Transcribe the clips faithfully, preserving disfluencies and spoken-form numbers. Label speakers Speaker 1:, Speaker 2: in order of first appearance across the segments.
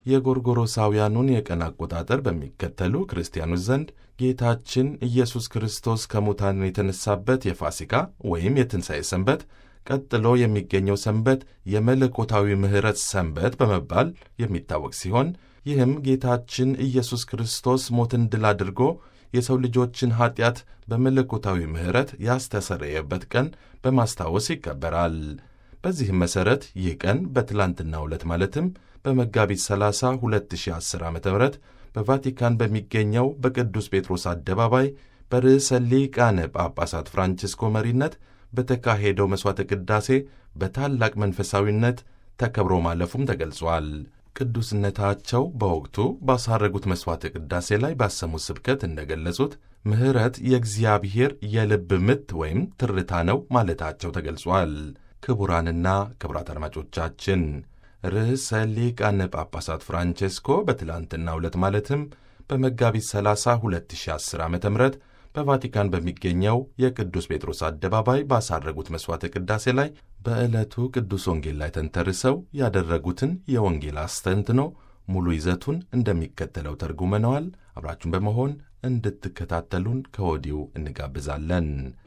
Speaker 1: የጎርጎሮሳውያኑን የቀን አቆጣጠር በሚከተሉ ክርስቲያኖች ዘንድ ጌታችን ኢየሱስ ክርስቶስ ከሙታን የተነሳበት የፋሲካ ወይም የትንሣኤ ሰንበት ቀጥሎ የሚገኘው ሰንበት የመለኮታዊ ምሕረት ሰንበት በመባል የሚታወቅ ሲሆን ይህም ጌታችን ኢየሱስ ክርስቶስ ሞትን ድል አድርጎ የሰው ልጆችን ኀጢአት በመለኮታዊ ምሕረት ያስተሰረየበት ቀን በማስታወስ ይከበራል። በዚህም መሠረት ይህ ቀን በትላንትናው ዕለት ማለትም በመጋቢት ሰላሳ ሁለት ሺህ አስር ዓ ም በቫቲካን በሚገኘው በቅዱስ ጴጥሮስ አደባባይ በርዕሰ ሊቃነ ጳጳሳት ፍራንቺስኮ መሪነት በተካሄደው መሥዋዕተ ቅዳሴ በታላቅ መንፈሳዊነት ተከብሮ ማለፉም ተገልጿል። ቅዱስነታቸው በወቅቱ ባሳረጉት መሥዋዕተ ቅዳሴ ላይ ባሰሙት ስብከት እንደገለጹት ምሕረት የእግዚአብሔር የልብ ምት ወይም ትርታ ነው ማለታቸው ተገልጿል። ክቡራንና ክቡራት አድማጮቻችን ርዕሰ ሊቃነ ጳጳሳት ፍራንቼስኮ በትላንትናው ዕለት ማለትም በመጋቢት ሰላሳ ሁለት ሺህ አስር ዓ ም በቫቲካን በሚገኘው የቅዱስ ጴጥሮስ አደባባይ ባሳረጉት መሥዋዕተ ቅዳሴ ላይ በዕለቱ ቅዱስ ወንጌል ላይ ተንተርሰው ያደረጉትን የወንጌል አስተንትኖ ሙሉ ይዘቱን እንደሚከተለው ተርጉመነዋል። አብራችሁን በመሆን እንድትከታተሉን ከወዲሁ እንጋብዛለን።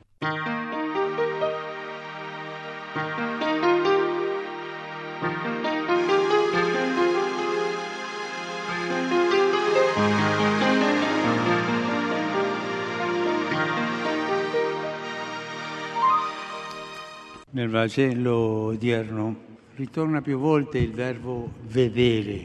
Speaker 2: Nel Vangelo odierno ritorna più volte il verbo vedere.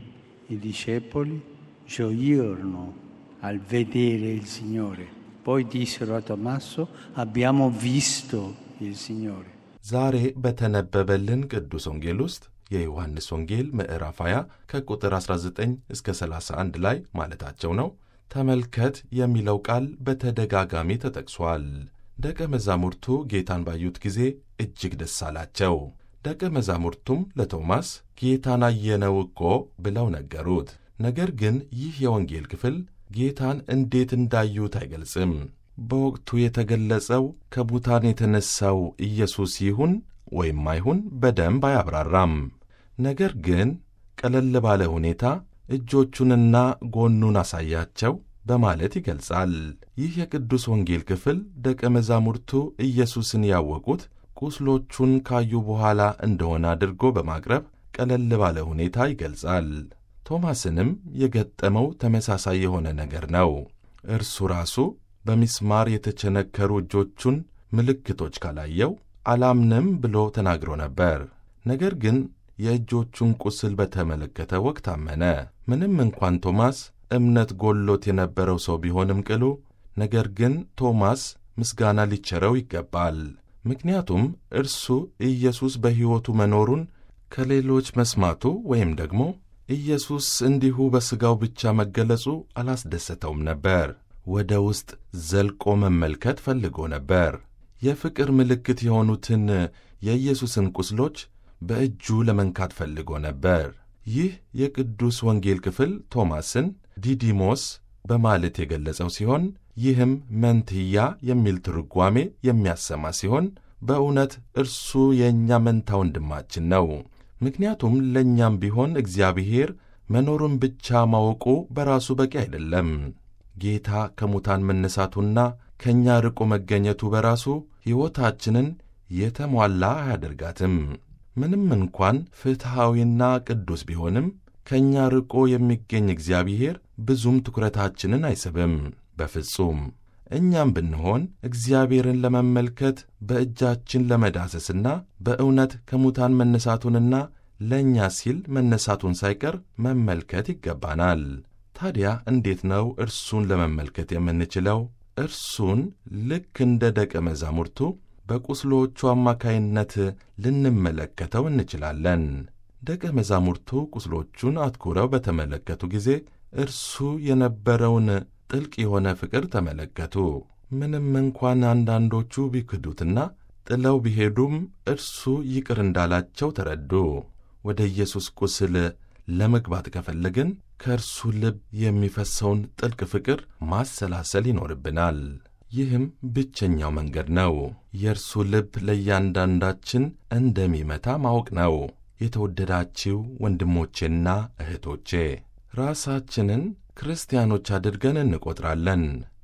Speaker 2: I discepoli gioirono al vedere il Signore. Poi dissero a Tommaso: abbiamo visto il Signore.
Speaker 1: ዛሬ በተነበበልን ቅዱስ ወንጌል ውስጥ የዮሐንስ ወንጌል ምዕራፍ ሃያ ከቁጥር አስራ ዘጠኝ እስከ ሰላሳ አንድ ላይ ማለታቸው ነው። ተመልከት የሚለው ቃል በተደጋጋሚ ተጠቅሷል። ደቀ መዛሙርቱ ጌታን ባዩት ጊዜ እጅግ ደስ አላቸው። ደቀ መዛሙርቱም ለቶማስ ጌታን አየነው እኮ ብለው ነገሩት። ነገር ግን ይህ የወንጌል ክፍል ጌታን እንዴት እንዳዩት አይገልጽም። በወቅቱ የተገለጸው ከሙታን የተነሳው ኢየሱስ ይሁን ወይም አይሁን በደንብ አያብራራም። ነገር ግን ቀለል ባለ ሁኔታ እጆቹንና ጎኑን አሳያቸው በማለት ይገልጻል። ይህ የቅዱስ ወንጌል ክፍል ደቀ መዛሙርቱ ኢየሱስን ያወቁት ቁስሎቹን ካዩ በኋላ እንደሆነ አድርጎ በማቅረብ ቀለል ባለ ሁኔታ ይገልጻል። ቶማስንም የገጠመው ተመሳሳይ የሆነ ነገር ነው። እርሱ ራሱ በሚስማር የተቸነከሩ እጆቹን ምልክቶች ካላየው አላምንም ብሎ ተናግሮ ነበር። ነገር ግን የእጆቹን ቁስል በተመለከተ ወቅት አመነ። ምንም እንኳን ቶማስ እምነት ጎሎት የነበረው ሰው ቢሆንም ቅሉ፣ ነገር ግን ቶማስ ምስጋና ሊቸረው ይገባል። ምክንያቱም እርሱ ኢየሱስ በሕይወቱ መኖሩን ከሌሎች መስማቱ ወይም ደግሞ ኢየሱስ እንዲሁ በሥጋው ብቻ መገለጹ አላስደሰተውም ነበር። ወደ ውስጥ ዘልቆ መመልከት ፈልጎ ነበር። የፍቅር ምልክት የሆኑትን የኢየሱስን ቁስሎች በእጁ ለመንካት ፈልጎ ነበር። ይህ የቅዱስ ወንጌል ክፍል ቶማስን ዲዲሞስ በማለት የገለጸው ሲሆን ይህም መንትያ የሚል ትርጓሜ የሚያሰማ ሲሆን በእውነት እርሱ የእኛ መንታ ወንድማችን ነው። ምክንያቱም ለእኛም ቢሆን እግዚአብሔር መኖሩን ብቻ ማወቁ በራሱ በቂ አይደለም። ጌታ ከሙታን መነሳቱና ከእኛ ርቆ መገኘቱ በራሱ ሕይወታችንን የተሟላ አያደርጋትም። ምንም እንኳን ፍትሐዊና ቅዱስ ቢሆንም ከእኛ ርቆ የሚገኝ እግዚአብሔር ብዙም ትኩረታችንን አይስብም በፍጹም። እኛም ብንሆን እግዚአብሔርን ለመመልከት በእጃችን ለመዳሰስና በእውነት ከሙታን መነሳቱንና ለእኛ ሲል መነሳቱን ሳይቀር መመልከት ይገባናል። ታዲያ እንዴት ነው እርሱን ለመመልከት የምንችለው? እርሱን ልክ እንደ ደቀ መዛሙርቱ በቁስሎቹ አማካይነት ልንመለከተው እንችላለን። ደቀ መዛሙርቱ ቁስሎቹን አትኩረው በተመለከቱ ጊዜ እርሱ የነበረውን ጥልቅ የሆነ ፍቅር ተመለከቱ። ምንም እንኳን አንዳንዶቹ ቢክዱትና ጥለው ቢሄዱም እርሱ ይቅር እንዳላቸው ተረዱ። ወደ ኢየሱስ ቁስል ለመግባት ከፈለግን ከእርሱ ልብ የሚፈሰውን ጥልቅ ፍቅር ማሰላሰል ይኖርብናል። ይህም ብቸኛው መንገድ ነው። የእርሱ ልብ ለእያንዳንዳችን እንደሚመታ ማወቅ ነው። የተወደዳችሁ ወንድሞቼና እህቶቼ ራሳችንን ክርስቲያኖች አድርገን እንቆጥራለን።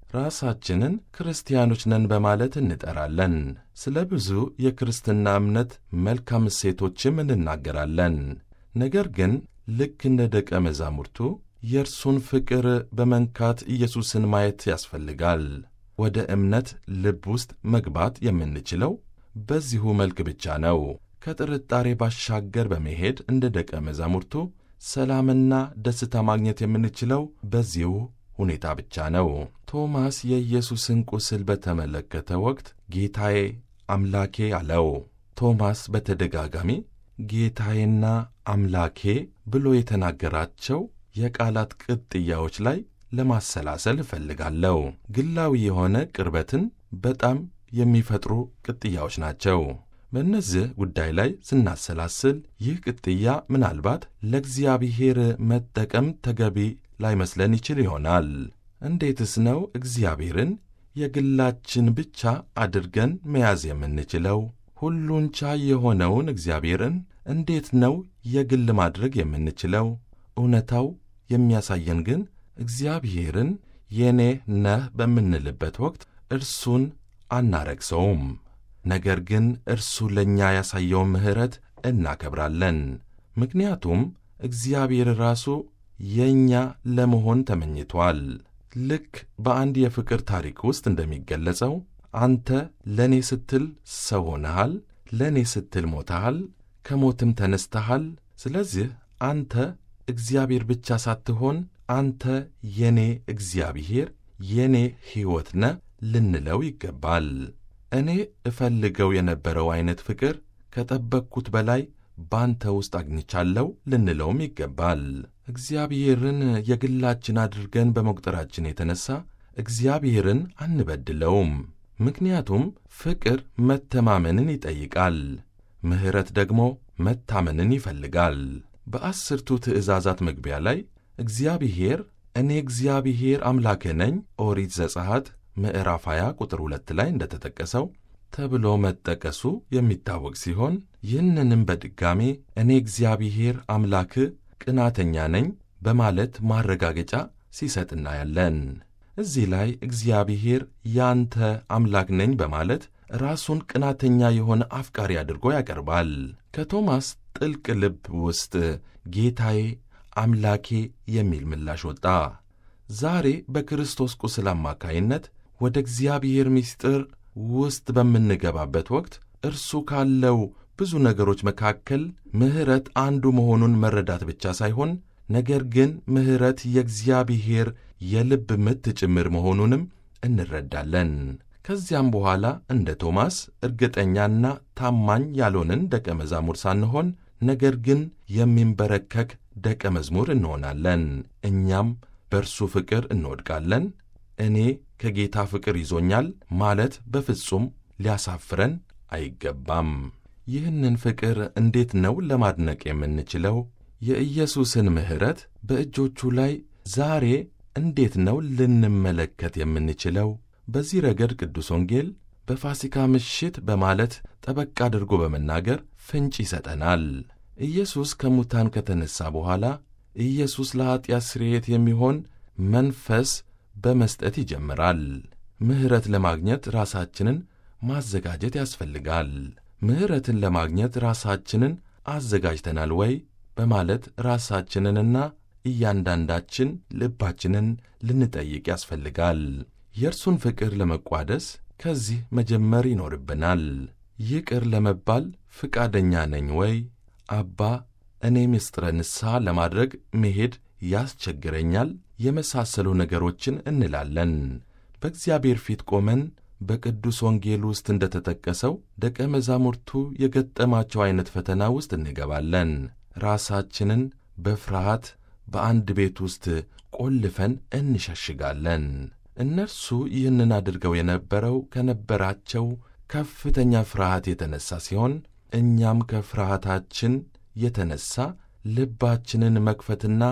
Speaker 1: ራሳችንን ክርስቲያኖች ነን በማለት እንጠራለን። ስለ ብዙ የክርስትና እምነት መልካም እሴቶችም እንናገራለን። ነገር ግን ልክ እንደ ደቀ መዛሙርቱ የእርሱን ፍቅር በመንካት ኢየሱስን ማየት ያስፈልጋል። ወደ እምነት ልብ ውስጥ መግባት የምንችለው በዚሁ መልክ ብቻ ነው። ከጥርጣሬ ባሻገር በመሄድ እንደ ደቀ መዛሙርቱ ሰላምና ደስታ ማግኘት የምንችለው በዚሁ ሁኔታ ብቻ ነው። ቶማስ የኢየሱስን ቁስል በተመለከተ ወቅት ጌታዬ አምላኬ አለው። ቶማስ በተደጋጋሚ ጌታዬና አምላኬ ብሎ የተናገራቸው የቃላት ቅጥያዎች ላይ ለማሰላሰል እፈልጋለሁ። ግላዊ የሆነ ቅርበትን በጣም የሚፈጥሩ ቅጥያዎች ናቸው። በእነዚህ ጉዳይ ላይ ስናሰላስል ይህ ቅጥያ ምናልባት ለእግዚአብሔር መጠቀም ተገቢ ላይመስለን ይችል ይሆናል። እንዴትስ ነው እግዚአብሔርን የግላችን ብቻ አድርገን መያዝ የምንችለው? ሁሉን ቻይ የሆነውን እግዚአብሔርን እንዴት ነው የግል ማድረግ የምንችለው? እውነታው የሚያሳየን ግን እግዚአብሔርን የኔ ነህ በምንልበት ወቅት እርሱን አናረክሰውም። ነገር ግን እርሱ ለእኛ ያሳየውን ምሕረት እናከብራለን። ምክንያቱም እግዚአብሔር ራሱ የእኛ ለመሆን ተመኝቷል። ልክ በአንድ የፍቅር ታሪክ ውስጥ እንደሚገለጸው አንተ ለእኔ ስትል ሰው ሆነሃል፣ ለእኔ ስትል ሞተሃል፣ ከሞትም ተነስተሃል። ስለዚህ አንተ እግዚአብሔር ብቻ ሳትሆን አንተ የኔ እግዚአብሔር፣ የኔ ሕይወት ነህ ልንለው ይገባል። እኔ እፈልገው የነበረው ዐይነት ፍቅር ከጠበቅኩት በላይ ባንተ ውስጥ አግኝቻለሁ ልንለውም ይገባል። እግዚአብሔርን የግላችን አድርገን በመቁጠራችን የተነሣ እግዚአብሔርን አንበድለውም። ምክንያቱም ፍቅር መተማመንን ይጠይቃል፣ ምሕረት ደግሞ መታመንን ይፈልጋል። በአስርቱ ትእዛዛት መግቢያ ላይ እግዚአብሔር እኔ እግዚአብሔር አምላክህ ነኝ ኦሪት ዘጸአት ምዕራፍ ሃያ ቁጥር ሁለት ላይ እንደተጠቀሰው ተብሎ መጠቀሱ የሚታወቅ ሲሆን ይህንንም በድጋሜ እኔ እግዚአብሔር አምላክህ ቅናተኛ ነኝ በማለት ማረጋገጫ ሲሰጥ እናያለን። እዚህ ላይ እግዚአብሔር ያንተ አምላክ ነኝ በማለት ራሱን ቅናተኛ የሆነ አፍቃሪ አድርጎ ያቀርባል። ከቶማስ ጥልቅ ልብ ውስጥ ጌታዬ አምላኬ የሚል ምላሽ ወጣ። ዛሬ በክርስቶስ ቁስል አማካይነት ወደ እግዚአብሔር ምስጢር ውስጥ በምንገባበት ወቅት እርሱ ካለው ብዙ ነገሮች መካከል ምሕረት አንዱ መሆኑን መረዳት ብቻ ሳይሆን ነገር ግን ምሕረት የእግዚአብሔር የልብ ምት ጭምር መሆኑንም እንረዳለን። ከዚያም በኋላ እንደ ቶማስ እርግጠኛና ታማኝ ያልሆንን ደቀ መዛሙር ሳንሆን ነገር ግን የሚንበረከክ ደቀ መዝሙር እንሆናለን። እኛም በእርሱ ፍቅር እንወድቃለን። እኔ ከጌታ ፍቅር ይዞኛል ማለት በፍጹም ሊያሳፍረን አይገባም። ይህንን ፍቅር እንዴት ነው ለማድነቅ የምንችለው? የኢየሱስን ምሕረት በእጆቹ ላይ ዛሬ እንዴት ነው ልንመለከት የምንችለው? በዚህ ረገድ ቅዱስ ወንጌል በፋሲካ ምሽት በማለት ጠበቅ አድርጎ በመናገር ፍንጭ ይሰጠናል። ኢየሱስ ከሙታን ከተነሣ በኋላ ኢየሱስ ለኀጢአት ስርየት የሚሆን መንፈስ በመስጠት ይጀምራል። ምሕረት ለማግኘት ራሳችንን ማዘጋጀት ያስፈልጋል። ምሕረትን ለማግኘት ራሳችንን አዘጋጅተናል ወይ በማለት ራሳችንንና እያንዳንዳችን ልባችንን ልንጠይቅ ያስፈልጋል። የእርሱን ፍቅር ለመቋደስ ከዚህ መጀመር ይኖርብናል። ይቅር ለመባል ፍቃደኛ ነኝ ወይ? አባ እኔ ምስጢረ ንስሐ ለማድረግ መሄድ ያስቸግረኛል የመሳሰሉ ነገሮችን እንላለን። በእግዚአብሔር ፊት ቆመን በቅዱስ ወንጌል ውስጥ እንደተጠቀሰው ደቀ መዛሙርቱ የገጠማቸው ዐይነት ፈተና ውስጥ እንገባለን። ራሳችንን በፍርሃት በአንድ ቤት ውስጥ ቆልፈን እንሸሽጋለን። እነርሱ ይህንን አድርገው የነበረው ከነበራቸው ከፍተኛ ፍርሃት የተነሣ ሲሆን እኛም ከፍርሃታችን የተነሣ ልባችንን መክፈትና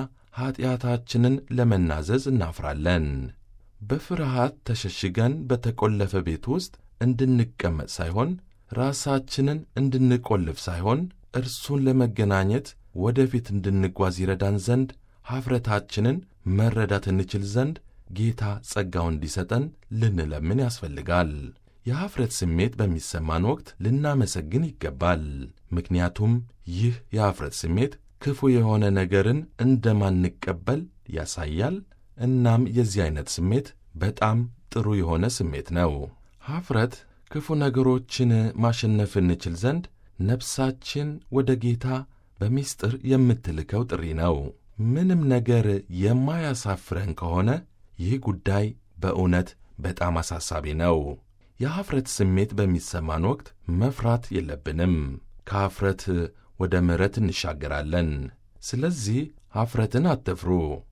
Speaker 1: ኀጢአታችንን ለመናዘዝ እናፍራለን። በፍርሃት ተሸሽገን በተቈለፈ ቤት ውስጥ እንድንቀመጥ ሳይሆን ራሳችንን እንድንቈልፍ ሳይሆን እርሱን ለመገናኘት ወደፊት እንድንጓዝ ይረዳን ዘንድ ኀፍረታችንን መረዳት እንችል ዘንድ ጌታ ጸጋውን እንዲሰጠን ልንለምን ያስፈልጋል። የኀፍረት ስሜት በሚሰማን ወቅት ልናመሰግን ይገባል። ምክንያቱም ይህ የኀፍረት ስሜት ክፉ የሆነ ነገርን እንደማንቀበል ያሳያል። እናም የዚህ ዐይነት ስሜት በጣም ጥሩ የሆነ ስሜት ነው። ኀፍረት ክፉ ነገሮችን ማሸነፍ እንችል ዘንድ ነፍሳችን ወደ ጌታ በምስጢር የምትልከው ጥሪ ነው። ምንም ነገር የማያሳፍረን ከሆነ ይህ ጉዳይ በእውነት በጣም አሳሳቢ ነው። የኀፍረት ስሜት በሚሰማን ወቅት መፍራት የለብንም። ከኀፍረት ወደ ምሕረት እንሻገራለን። ስለዚህ ኀፍረትን አትፍሩ፣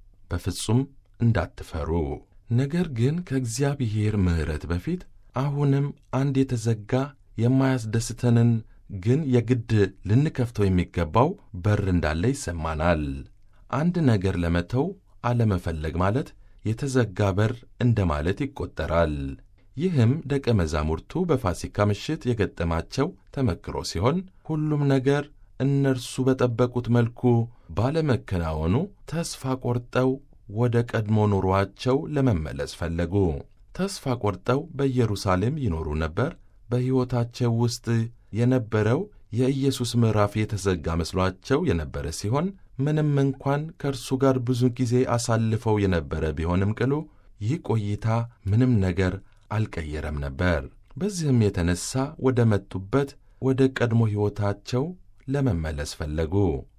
Speaker 1: በፍጹም እንዳትፈሩ። ነገር ግን ከእግዚአብሔር ምሕረት በፊት አሁንም አንድ የተዘጋ የማያስደስተንን ግን የግድ ልንከፍተው የሚገባው በር እንዳለ ይሰማናል። አንድ ነገር ለመተው አለመፈለግ ማለት የተዘጋ በር እንደማለት ይቆጠራል። ይህም ደቀ መዛሙርቱ በፋሲካ ምሽት የገጠማቸው ተመክሮ ሲሆን ሁሉም ነገር እነርሱ በጠበቁት መልኩ ባለመከናወኑ ተስፋ ቆርጠው ወደ ቀድሞ ኑሮአቸው ለመመለስ ፈለጉ። ተስፋ ቆርጠው በኢየሩሳሌም ይኖሩ ነበር። በሕይወታቸው ውስጥ የነበረው የኢየሱስ ምዕራፍ የተዘጋ መስሏቸው የነበረ ሲሆን ምንም እንኳን ከእርሱ ጋር ብዙ ጊዜ አሳልፈው የነበረ ቢሆንም ቅሉ ይህ ቆይታ ምንም ነገር አልቀየረም ነበር። በዚህም የተነሣ ወደ መጡበት ወደ ቀድሞ ሕይወታቸው ለመመለስ ፈለጉ።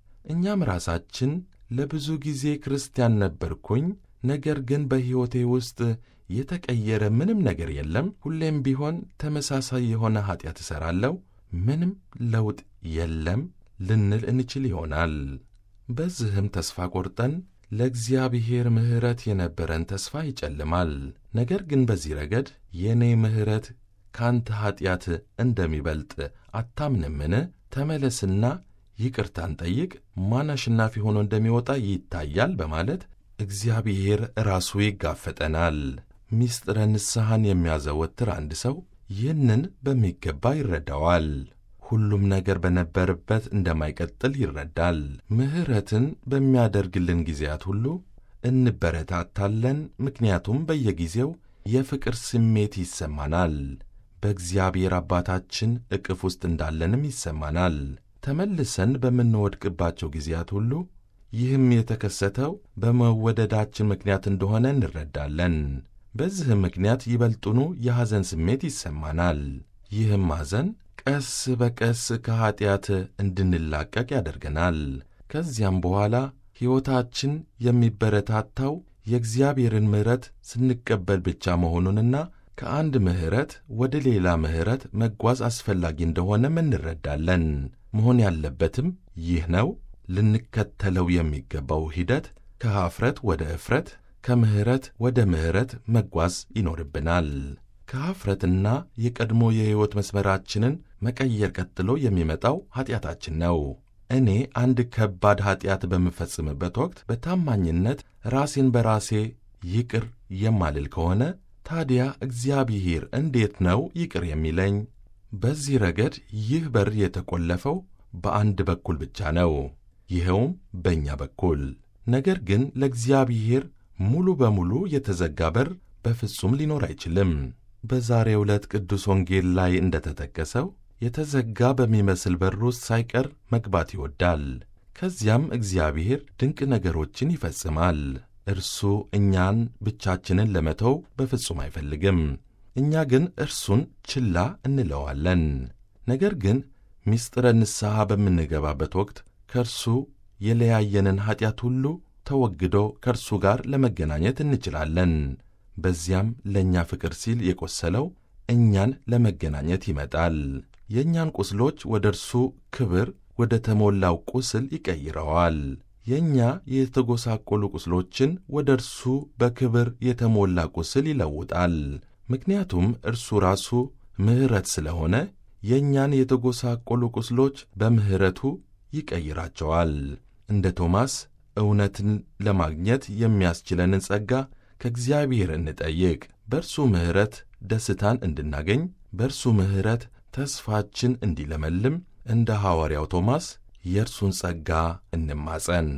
Speaker 1: እኛም ራሳችን ለብዙ ጊዜ ክርስቲያን ነበርኩኝ፣ ነገር ግን በሕይወቴ ውስጥ የተቀየረ ምንም ነገር የለም፣ ሁሌም ቢሆን ተመሳሳይ የሆነ ኀጢአት እሠራለሁ፣ ምንም ለውጥ የለም ልንል እንችል ይሆናል። በዚህም ተስፋ ቆርጠን ለእግዚአብሔር ምሕረት የነበረን ተስፋ ይጨልማል። ነገር ግን በዚህ ረገድ የእኔ ምሕረት ካንተ ኀጢአት እንደሚበልጥ አታምንምን? ተመለስና ይቅርታን ጠይቅ፣ ማን አሸናፊ ሆኖ እንደሚወጣ ይታያል በማለት እግዚአብሔር ራሱ ይጋፈጠናል። ምስጢረ ንስሐን የሚያዘወትር አንድ ሰው ይህንን በሚገባ ይረዳዋል። ሁሉም ነገር በነበረበት እንደማይቀጥል ይረዳል። ምሕረትን በሚያደርግልን ጊዜያት ሁሉ እንበረታታለን፣ ምክንያቱም በየጊዜው የፍቅር ስሜት ይሰማናል። በእግዚአብሔር አባታችን ዕቅፍ ውስጥ እንዳለንም ይሰማናል። ተመልሰን በምንወድቅባቸው ጊዜያት ሁሉ ይህም የተከሰተው በመወደዳችን ምክንያት እንደሆነ እንረዳለን። በዚህም ምክንያት ይበልጡኑ የሐዘን ስሜት ይሰማናል። ይህም ሐዘን ቀስ በቀስ ከኀጢአት እንድንላቀቅ ያደርገናል። ከዚያም በኋላ ሕይወታችን የሚበረታታው የእግዚአብሔርን ምሕረት ስንቀበል ብቻ መሆኑንና ከአንድ ምሕረት ወደ ሌላ ምሕረት መጓዝ አስፈላጊ እንደሆነም እንረዳለን። መሆን ያለበትም ይህ ነው። ልንከተለው የሚገባው ሂደት ከኀፍረት ወደ እፍረት፣ ከምሕረት ወደ ምሕረት መጓዝ ይኖርብናል። ከኀፍረትና የቀድሞ የሕይወት መስመራችንን መቀየር ቀጥሎ የሚመጣው ኀጢአታችን ነው። እኔ አንድ ከባድ ኀጢአት በምፈጽምበት ወቅት በታማኝነት ራሴን በራሴ ይቅር የማልል ከሆነ ታዲያ እግዚአብሔር እንዴት ነው ይቅር የሚለኝ? በዚህ ረገድ ይህ በር የተቆለፈው በአንድ በኩል ብቻ ነው፣ ይኸውም በእኛ በኩል። ነገር ግን ለእግዚአብሔር ሙሉ በሙሉ የተዘጋ በር በፍጹም ሊኖር አይችልም። በዛሬው ዕለት ቅዱስ ወንጌል ላይ እንደተጠቀሰው የተዘጋ በሚመስል በር ውስጥ ሳይቀር መግባት ይወዳል። ከዚያም እግዚአብሔር ድንቅ ነገሮችን ይፈጽማል። እርሱ እኛን ብቻችንን ለመተው በፍጹም አይፈልግም። እኛ ግን እርሱን ችላ እንለዋለን። ነገር ግን ምስጢረ ንስሐ በምንገባበት ወቅት ከእርሱ የለያየንን ኀጢአት ሁሉ ተወግዶ ከእርሱ ጋር ለመገናኘት እንችላለን። በዚያም ለእኛ ፍቅር ሲል የቈሰለው እኛን ለመገናኘት ይመጣል። የእኛን ቁስሎች ወደ እርሱ ክብር ወደ ተሞላው ቁስል ይቀይረዋል። የእኛ የተጎሳቆሉ ቁስሎችን ወደ እርሱ በክብር የተሞላ ቁስል ይለውጣል። ምክንያቱም እርሱ ራሱ ምሕረት ስለሆነ የእኛን የተጎሳቆሉ ቁስሎች በምሕረቱ ይቀይራቸዋል። እንደ ቶማስ እውነትን ለማግኘት የሚያስችለንን ጸጋ ከእግዚአብሔር እንጠይቅ። በእርሱ ምሕረት ደስታን እንድናገኝ፣ በእርሱ ምሕረት ተስፋችን እንዲለመልም እንደ ሐዋርያው ቶማስ የእርሱን ጸጋ እንማጸን።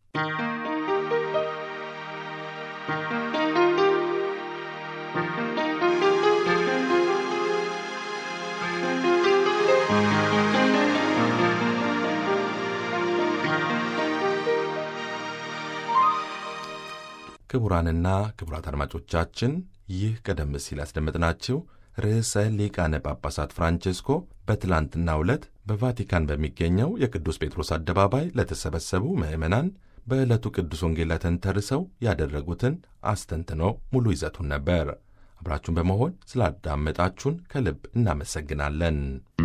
Speaker 1: ክቡራንና ክቡራት አድማጮቻችን ይህ ቀደም ሲል ያስደመጥናችሁ ርዕሰ ሊቃነ ጳጳሳት ፍራንቼስኮ በትላንትናው ዕለት በቫቲካን በሚገኘው የቅዱስ ጴጥሮስ አደባባይ ለተሰበሰቡ ምዕመናን በዕለቱ ቅዱስ ወንጌል ላይ ተንተርሰው ያደረጉትን አስተንትኖ ሙሉ ይዘቱን ነበር። አብራችሁን በመሆን ስላዳመጣችሁን ከልብ እናመሰግናለን።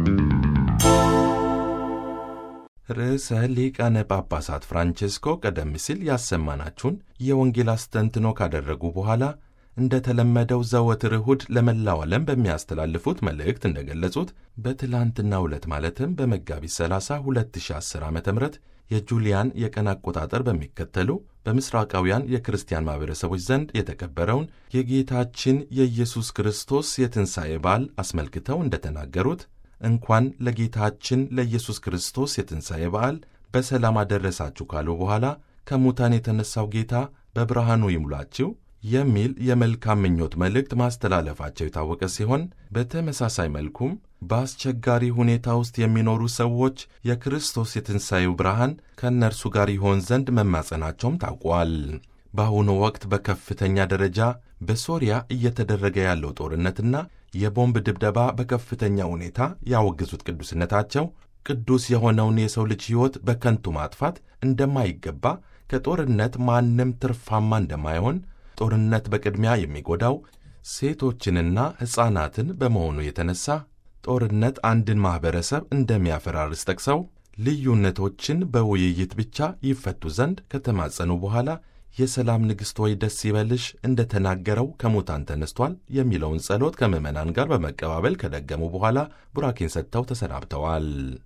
Speaker 1: ርዕሰ ሊቃነ ጳጳሳት ፍራንቼስኮ ቀደም ሲል ያሰማናችሁን የወንጌል አስተንትኖ ካደረጉ በኋላ እንደ ተለመደው ዘወትር እሁድ ለመላው ዓለም በሚያስተላልፉት መልእክት እንደገለጹት በትላንትናው ዕለት ማለትም በመጋቢት ሰላሳ ሁለት ሺህ አስር ዓ ም የጁሊያን የቀን አቆጣጠር በሚከተሉ በምስራቃውያን የክርስቲያን ማኅበረሰቦች ዘንድ የተከበረውን የጌታችን የኢየሱስ ክርስቶስ የትንሣኤ በዓል አስመልክተው እንደተናገሩት እንኳን ለጌታችን ለኢየሱስ ክርስቶስ የትንሣኤ በዓል በሰላም አደረሳችሁ ካሉ በኋላ ከሙታን የተነሣው ጌታ በብርሃኑ ይሙላችሁ የሚል የመልካም ምኞት መልእክት ማስተላለፋቸው የታወቀ ሲሆን በተመሳሳይ መልኩም በአስቸጋሪ ሁኔታ ውስጥ የሚኖሩ ሰዎች የክርስቶስ የትንሣኤው ብርሃን ከእነርሱ ጋር ይሆን ዘንድ መማጸናቸውም ታውቋል። በአሁኑ ወቅት በከፍተኛ ደረጃ በሶሪያ እየተደረገ ያለው ጦርነትና የቦምብ ድብደባ በከፍተኛ ሁኔታ ያወገዙት ቅዱስነታቸው ቅዱስ የሆነውን የሰው ልጅ ሕይወት በከንቱ ማጥፋት እንደማይገባ፣ ከጦርነት ማንም ትርፋማ እንደማይሆን፣ ጦርነት በቅድሚያ የሚጎዳው ሴቶችንና ሕፃናትን በመሆኑ የተነሳ ጦርነት አንድን ማኅበረሰብ እንደሚያፈራርስ ጠቅሰው ልዩነቶችን በውይይት ብቻ ይፈቱ ዘንድ ከተማጸኑ በኋላ የሰላም ንግሥት ሆይ ደስ ይበልሽ እንደ ተናገረው ከሙታን ተነስቷል የሚለውን ጸሎት ከምዕመናን ጋር በመቀባበል ከደገሙ በኋላ ቡራኬን ሰጥተው ተሰናብተዋል።